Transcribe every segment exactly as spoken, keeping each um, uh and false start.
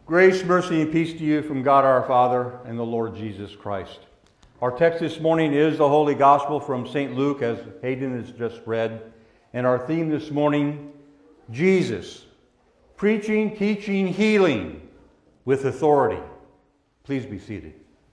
Grace, mercy, and peace to you from God our Father and the Lord Jesus Christ. Our text this morning is the Holy Gospel from Saint Luke, as Hayden has just read. And our theme this morning, Jesus, preaching, teaching, healing with authority. Please be seated.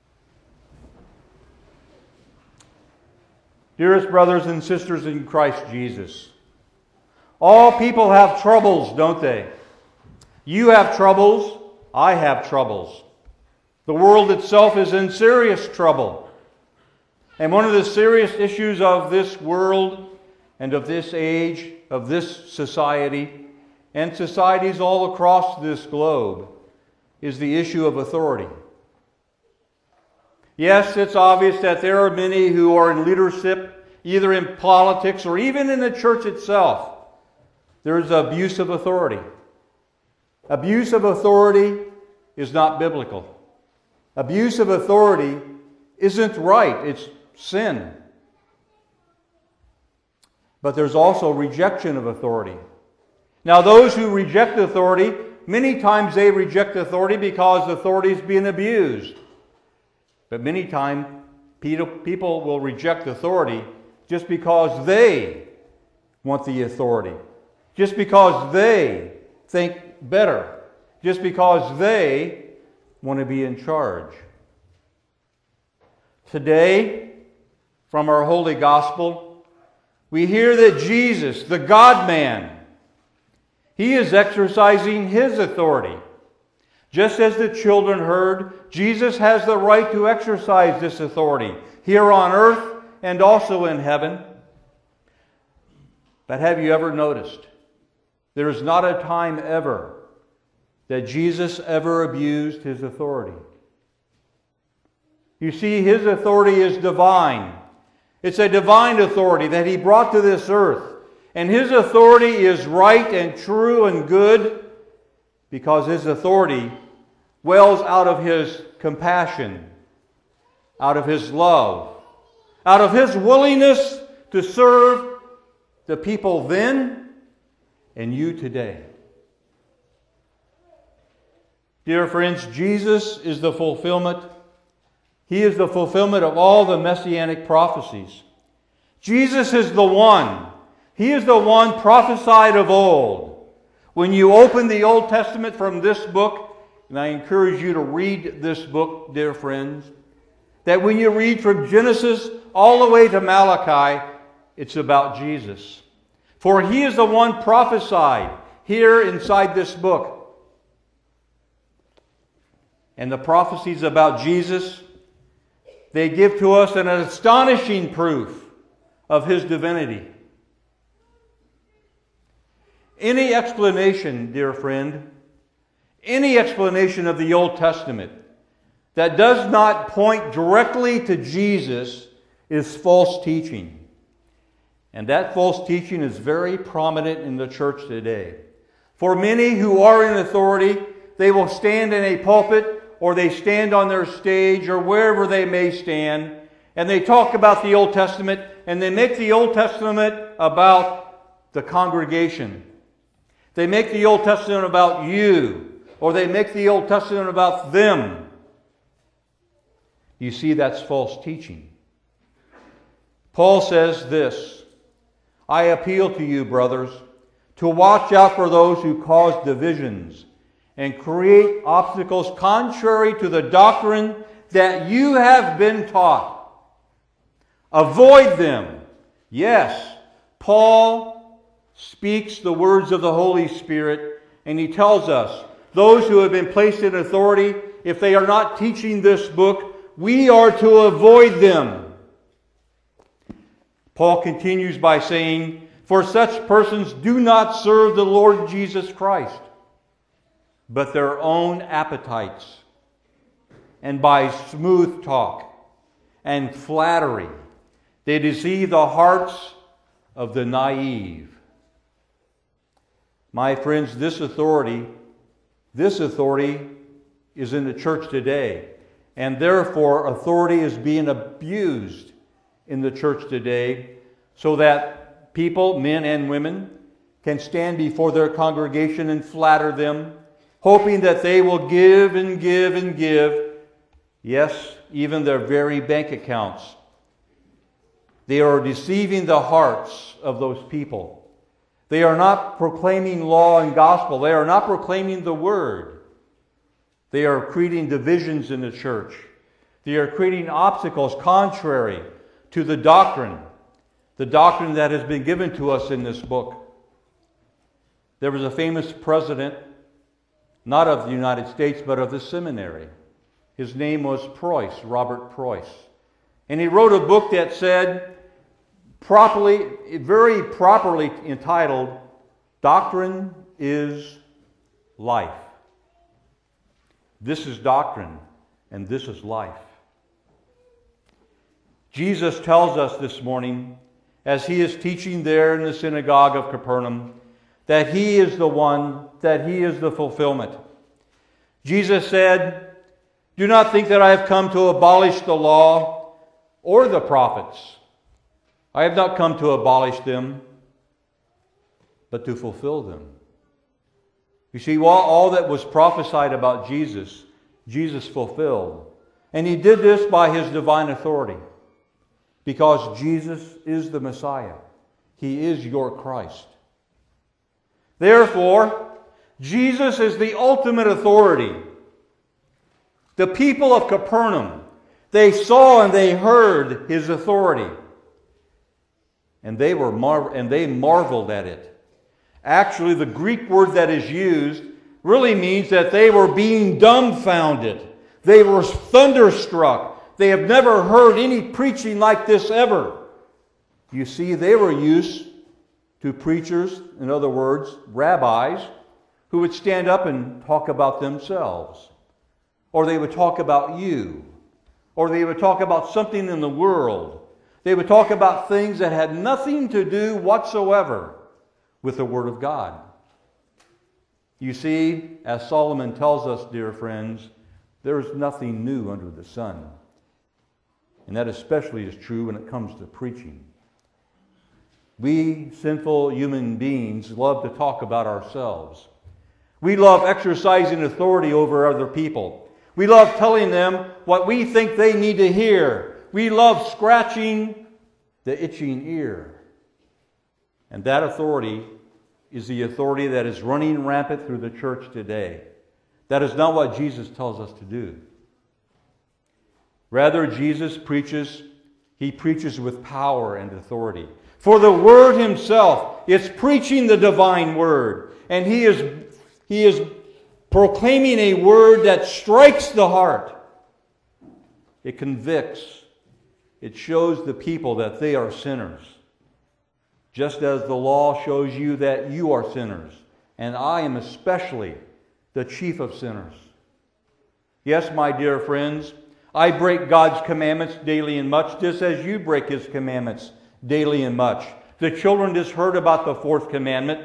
Dearest brothers and sisters in Christ Jesus, all people have troubles, don't they? You have troubles. I have troubles. The world itself is in serious trouble. And one of the serious issues of this world and of this age, of this society, and societies all across this globe, is the issue of authority. Yes, it's obvious that there are many who are in leadership, either in politics or even in the church itself. There is abuse of authority. Abuse of authority is not biblical. Abuse of authority isn't right. It's sin. But there's also rejection of authority. Now, those who reject authority, many times they reject authority because authority is being abused. But many times people will reject authority just because they want the authority. Just because they think better. Just because they want to be in charge. Today, from our Holy Gospel, we hear that Jesus, the God-man, He is exercising His authority. Just as the children heard, Jesus has the right to exercise this authority here on earth and also in heaven. But have you ever noticed? There is not a time ever that Jesus ever abused His authority. You see, His authority is divine. It's a divine authority that He brought to this earth. And His authority is right and true and good because His authority wells out of His compassion, out of His love, out of His willingness to serve the people then and you today. Dear friends, Jesus is the fulfillment. He is the fulfillment of all the messianic prophecies. Jesus is the one. He is the one prophesied of old. When you open the Old Testament from this book, and I encourage you to read this book, dear friends, that when you read from Genesis all the way to Malachi, it's about Jesus. For He is the one prophesied here inside this book. And the prophecies about Jesus, they give to us an astonishing proof of His divinity. Any explanation, dear friend, any explanation of the Old Testament that does not point directly to Jesus is false teaching. And that false teaching is very prominent in the church today. For many who are in authority, they will stand in a pulpit or they stand on their stage or wherever they may stand, and they talk about the Old Testament, and they make the Old Testament about the congregation. They make the Old Testament about you, or they make the Old Testament about them. You see, that's false teaching. Paul says this, I appeal to you, brothers, to watch out for those who cause divisions and create obstacles contrary to the doctrine that you have been taught. Avoid them. Yes, Paul speaks the words of the Holy Spirit, and he tells us, those who have been placed in authority, if they are not teaching this book, we are to avoid them. Paul continues by saying, for such persons do not serve the Lord Jesus Christ, but their own appetites, and by smooth talk and flattery, they deceive the hearts of the naive. My friends, this authority, this authority is in the church today, and therefore authority is being abused in the church today, so that people, men and women, can stand before their congregation and flatter them, hoping that they will give and give and give, yes, even their very bank accounts. They are deceiving the hearts of those people. They are not proclaiming law and gospel. They are not proclaiming the word. They are creating divisions in the church. They are creating obstacles contrary to the doctrine, the doctrine that has been given to us in this book. There was a famous president, not of the United States, but of the seminary. His name was Preuss, Robert Preuss. And he wrote a book that said, properly, very properly entitled, Doctrine is Life. This is doctrine, and this is life. Jesus tells us this morning, as he is teaching there in the synagogue of Capernaum, that he is the one, that he is the fulfillment. Jesus said, "Do not think that I have come to abolish the law or the prophets. I have not come to abolish them, but to fulfill them." You see, all, all that was prophesied about Jesus, Jesus fulfilled. And he did this by his divine authority. Because Jesus is the Messiah. He is your Christ. Therefore, Jesus is the ultimate authority. The people of Capernaum, they saw and they heard his authority. And they were mar- and they marveled at it. Actually, the Greek word that is used really means that they were being dumbfounded. They were thunderstruck. They have never heard any preaching like this ever. You see, they were used to preachers, in other words, rabbis, who would stand up and talk about themselves. Or they would talk about you. Or they would talk about something in the world. They would talk about things that had nothing to do whatsoever with the Word of God. You see, as Solomon tells us, dear friends, there is nothing new under the sun. And that especially is true when it comes to preaching. We sinful human beings love to talk about ourselves. We love exercising authority over other people. We love telling them what we think they need to hear. We love scratching the itching ear. And that authority is the authority that is running rampant through the church today. That is not what Jesus tells us to do. Rather, Jesus preaches, he preaches with power and authority. For the Word himself is preaching the divine Word. And he is, he is proclaiming a Word that strikes the heart. It convicts. It shows the people that they are sinners. Just as the law shows you that you are sinners. And I am especially the chief of sinners. Yes, my dear friends, I break God's commandments daily and much, just as you break His commandments daily and much. The children just heard about the fourth commandment.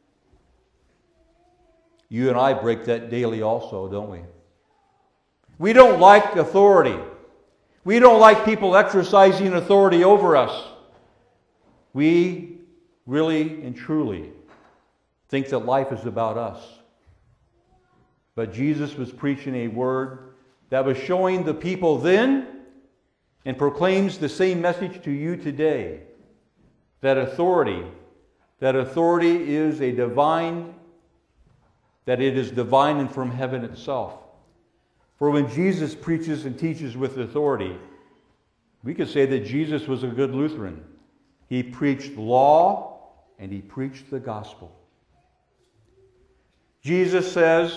You and I break that daily also, don't we? We don't like authority. We don't like people exercising authority over us. We really and truly think that life is about us. But Jesus was preaching a word that was showing the people then and proclaims the same message to you today. That authority, that authority is a divine, that it is divine and from heaven itself. For when Jesus preaches and teaches with authority, we could say that Jesus was a good Lutheran. He preached law and he preached the gospel. Jesus says,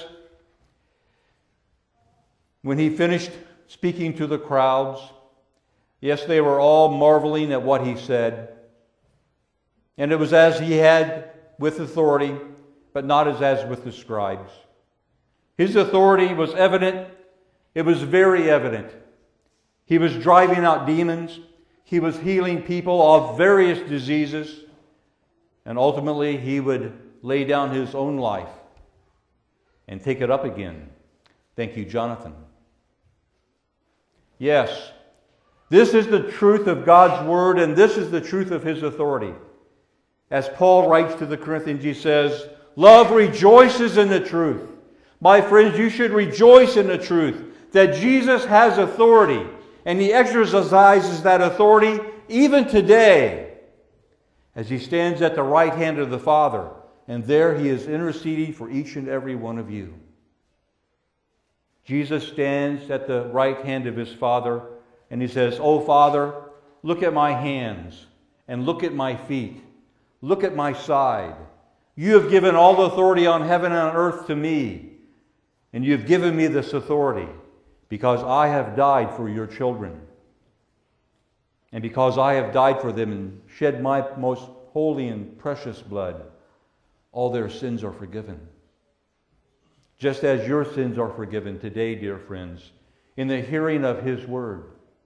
when he finished speaking to the crowds, yes, they were all marveling at what he said. And it was as he had with authority, but not as as with the scribes. His authority was evident. It was very evident. He was driving out demons. He was healing people of various diseases. And ultimately, he would lay down his own life and take it up again. Thank you, Jonathan. Yes, this is the truth of God's Word, and this is the truth of His authority. As Paul writes to the Corinthians, he says, love rejoices in the truth. My friends, you should rejoice in the truth that Jesus has authority, and He exercises that authority even today as He stands at the right hand of the Father, and there He is interceding for each and every one of you. Jesus stands at the right hand of His Father, and He says, "Oh, Father, look at my hands, and look at my feet. Look at my side. You have given all the authority on heaven and on earth to me, and you have given me this authority because I have died for your children. And because I have died for them and shed my most holy and precious blood, all their sins are forgiven." Just as your sins are forgiven today, dear friends, in the hearing of His word.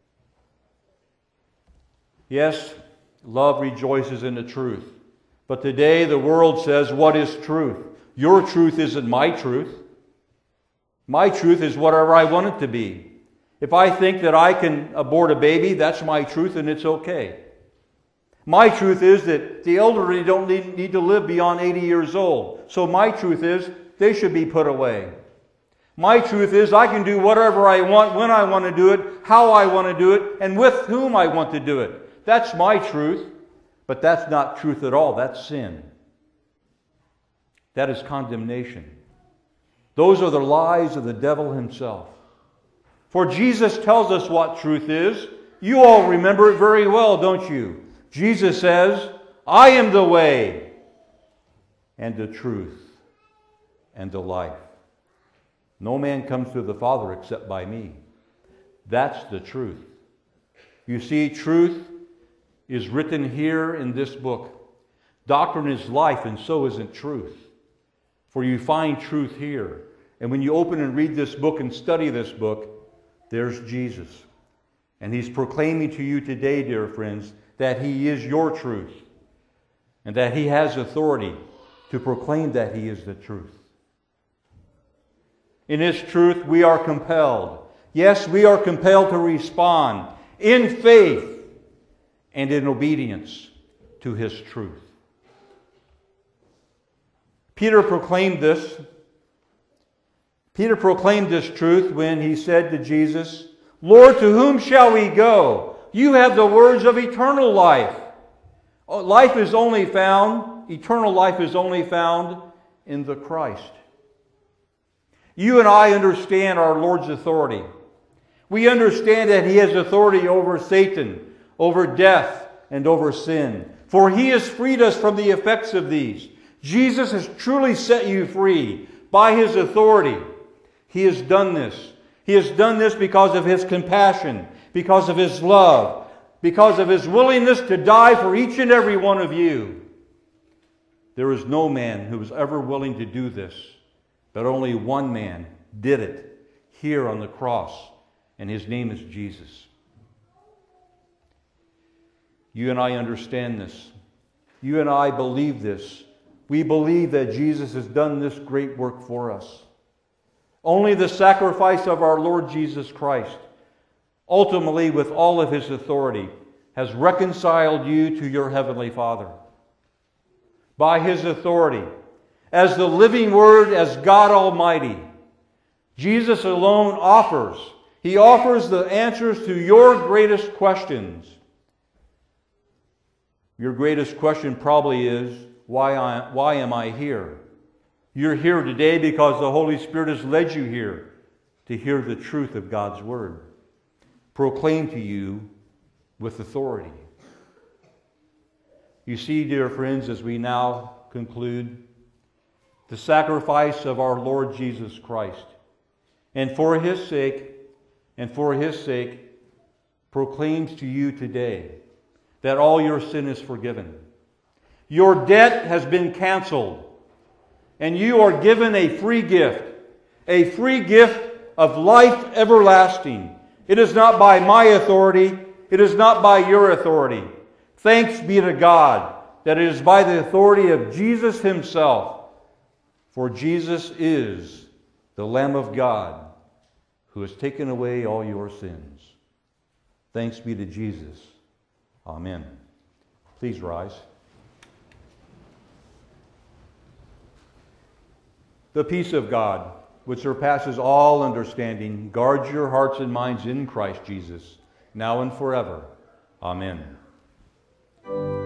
Yes, love rejoices in the truth. But today the world says, what is truth? Your truth isn't my truth. My truth is whatever I want it to be. If I think that I can abort a baby, that's my truth and it's okay. My truth is that the elderly don't need, need to live beyond eighty years old. So my truth is they should be put away. My truth is I can do whatever I want, when I want to do it, how I want to do it, and with whom I want to do it. That's my truth. But that's not truth at all. That's sin. That is condemnation. Those are the lies of the devil himself. For Jesus tells us what truth is. You all remember it very well, don't you? Jesus says, "I am the way and the truth and the life. No man comes to the Father except by me." That's the truth. You see, truth is written here in this book. Doctrine is life, and so isn't truth. For you find truth here. And when you open and read this book and study this book, there's Jesus. And He's proclaiming to you today, dear friends, that He is your truth. And that He has authority to proclaim that He is the truth. In His truth, we are compelled. Yes, we are compelled to respond in faith and in obedience to His truth. Peter proclaimed this. Peter proclaimed this truth when he said to Jesus, "Lord, to whom shall we go? You have the words of eternal life." Life is only found, eternal life is only found in the Christ. You and I understand our Lord's authority. We understand that He has authority over Satan, over death, and over sin. For He has freed us from the effects of these. Jesus has truly set you free by His authority. He has done this. He has done this because of His compassion, because of His love, because of His willingness to die for each and every one of you. There is no man who was ever willing to do this, but only one man did it here on the cross, and His name is Jesus. You and I understand this. You and I believe this. We believe that Jesus has done this great work for us. Only the sacrifice of our Lord Jesus Christ, ultimately with all of His authority, has reconciled you to your Heavenly Father. By His authority, as the living Word, as God Almighty, Jesus alone offers. He offers the answers to your greatest questions. Your greatest question probably is, why, I, why am I here? You're here today because the Holy Spirit has led you here to hear the truth of God's Word, proclaimed to you with authority. You see, dear friends, as we now conclude, the sacrifice of our Lord Jesus Christ, and for His sake, and for His sake, proclaims to you today that all your sin is forgiven. Your debt has been canceled. And you are given a free gift. A free gift of life everlasting. It is not by my authority. It is not by your authority. Thanks be to God that it is by the authority of Jesus Himself. For Jesus is the Lamb of God who has taken away all your sins. Thanks be to Jesus. Amen. Please rise. The peace of God, which surpasses all understanding, guard your hearts and minds in Christ Jesus, now and forever. Amen.